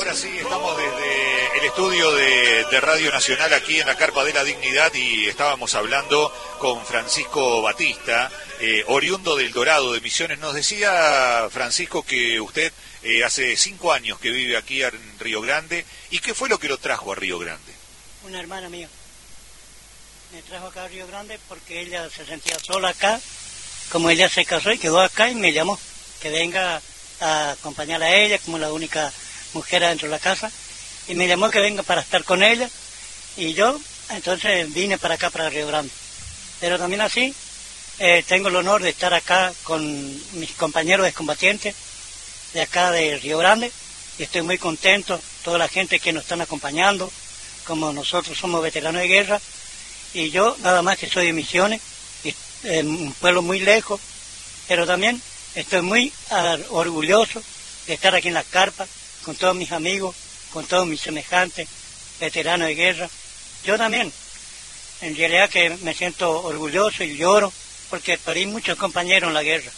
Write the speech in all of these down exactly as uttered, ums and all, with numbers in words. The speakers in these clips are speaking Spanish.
ahora sí, estamos desde el estudio de, de Radio Nacional aquí en la Carpa de la Dignidad y estábamos hablando con Francisco Batista, eh, oriundo del Dorado de Misiones. Nos decía Francisco que usted eh, hace cinco años que vive aquí en Río Grande. ¿Y qué fue lo que lo trajo a Río Grande? Una hermana mía me trajo acá a Río Grande porque ella se sentía sola acá, como ella se casó y quedó acá y me llamó que venga a acompañar a ella como la única mujer dentro de la casa, y me llamó que venga para estar con ella, y yo entonces vine para acá, para Río Grande. Pero también así eh, tengo el honor de estar acá con mis compañeros excombatientes de acá de Río Grande, y estoy muy contento, toda la gente que nos están acompañando, como nosotros somos veteranos de guerra, y yo nada más que soy de Misiones, y, eh, un pueblo muy lejos, pero también estoy muy uh, orgulloso de estar aquí en la carpa, con todos mis amigos, con todos mis semejantes, veteranos de guerra. Yo también, en realidad que me siento orgulloso y lloro, porque perdí muchos compañeros en la guerra.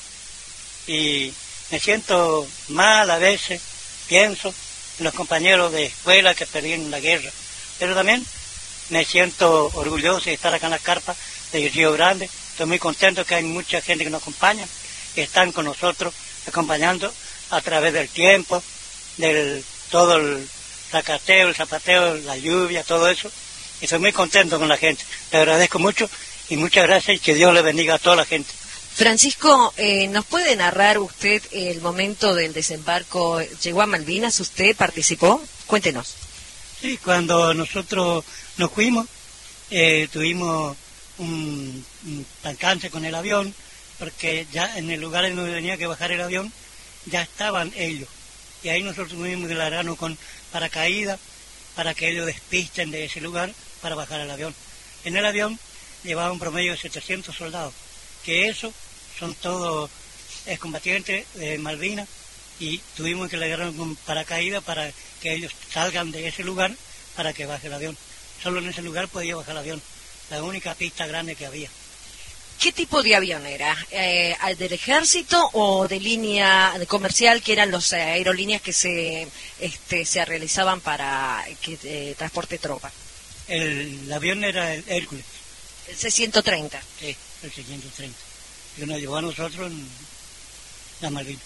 Y me siento mal a veces, pienso en los compañeros de escuela que perdí en la guerra. Pero también me siento orgulloso de estar acá en la carpa de Río Grande. Estoy muy contento que hay mucha gente que nos acompaña, que están con nosotros, acompañando a través del tiempo, del todo el sacateo, el zapateo, la lluvia, todo eso. Y estoy muy contento con la gente. Le agradezco mucho y muchas gracias, y que Dios le bendiga a toda la gente. Francisco, eh, ¿nos puede narrar usted el momento del desembarco? ¿Llegó a Malvinas? ¿Usted participó? Cuéntenos. Sí, cuando nosotros nos fuimos, eh, tuvimos un, un alcance con el avión, porque ya en el lugar en donde tenía que bajar el avión, ya estaban ellos. Y ahí nosotros tuvimos que largarnos con paracaídas para que ellos despisten de ese lugar para bajar el avión. En el avión llevaba un promedio de setecientos soldados, que eso son todos excombatientes de Malvinas, y tuvimos que largarnos con paracaídas para que ellos salgan de ese lugar para que baje el avión. Solo en ese lugar podía bajar el avión, la única pista grande que había. ¿Qué tipo de avión era? Eh, ¿Al del ejército o de línea comercial, que eran las aerolíneas que se este, se realizaban para que eh, transporte tropa? El, el avión era el Hércules. ¿El C ciento treinta? Sí, el C ciento treinta. Que nos llevó a nosotros en la Malvinas.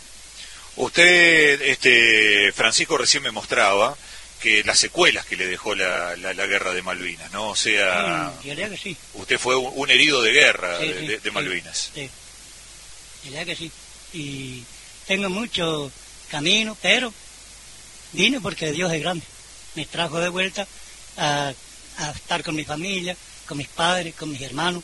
Usted, este, Francisco, recién me mostraba que las secuelas que le dejó la, la, la guerra de Malvinas, ¿no? O sea, sí, diría que sí. Usted fue un, un herido de guerra sí, de, sí, de, de sí, Malvinas. Sí, diría que sí. Y tengo mucho camino, pero vine porque Dios es grande. Me trajo de vuelta a, a estar con mi familia, con mis padres, con mis hermanos.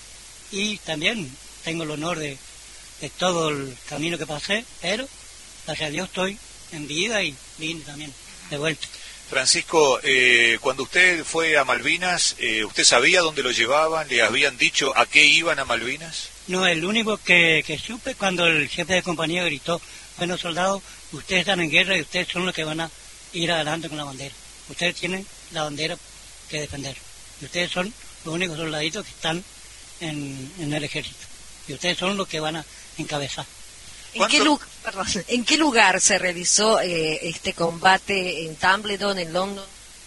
Y también tengo el honor de, de todo el camino que pasé, pero gracias a Dios estoy en vida y vine también de vuelta. Francisco, eh, cuando usted fue a Malvinas, eh, ¿usted sabía dónde lo llevaban? ¿Le habían dicho a qué iban a Malvinas? No, el único que, que supe cuando el jefe de compañía gritó: bueno, soldados, ustedes están en guerra y ustedes son los que van a ir adelante con la bandera. Ustedes tienen la bandera que defender. Y ustedes son los únicos soldaditos que están en, en el ejército. Y ustedes son los que van a encabezar. ¿En qué, lu- perdón, ¿En qué lugar se realizó eh, este combate? ¿En Tumbledon, en London?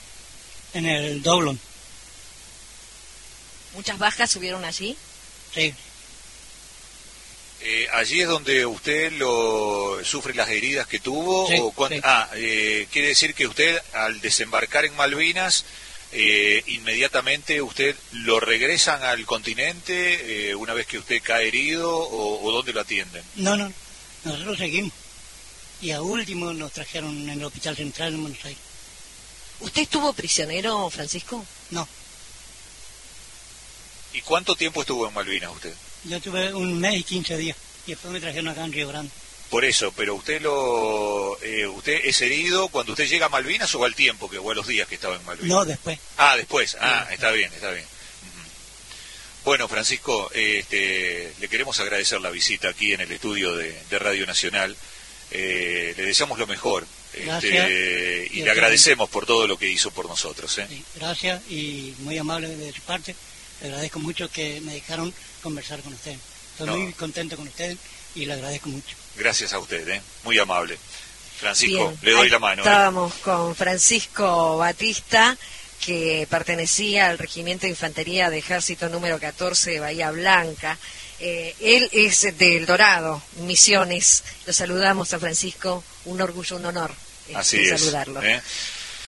En el Doblón. ¿Muchas bajas subieron allí? Sí. Eh, ¿Allí es donde usted lo sufre las heridas que tuvo? Sí, o cuan- sí. Ah, eh, quiere decir que usted, al desembarcar en Malvinas, eh, inmediatamente usted lo regresan al continente eh, una vez que usted cae herido, o, o ¿dónde lo atienden? No, no, nosotros seguimos. Y a último nos trajeron en el Hospital Central en Buenos Aires. ¿Usted estuvo prisionero, Francisco? No, ¿Y cuánto tiempo estuvo en Malvinas usted? yo tuve un mes y quince días. Y después me trajeron acá en Río Grande. Por eso, pero usted lo, eh, usted es herido cuando usted llega a Malvinas, o al tiempo que o a los días que estaba en Malvinas. No, después. Ah, después. Ah, está bien, está bien. Ujú. Bueno, Francisco, este, le queremos agradecer la visita aquí en el estudio de, de Radio Nacional. Eh, le deseamos lo mejor. Gracias. Este, y Yo le agradecemos por todo lo que hizo por nosotros. ¿eh? Sí, gracias y muy amable de su parte. Le agradezco mucho que me dejaron conversar con ustedes. Estoy No. muy contento con ustedes y le agradezco mucho. Gracias a usted, ¿eh? Muy amable. Francisco, Bien, le doy ahí la mano. Estábamos ¿eh? con Francisco Batista, que pertenecía al Regimiento de Infantería de Ejército número catorce de Bahía Blanca. Eh, él es de El Dorado, Misiones. Lo saludamos a Francisco, un orgullo, un honor. Así este, es. saludarlo. ¿eh?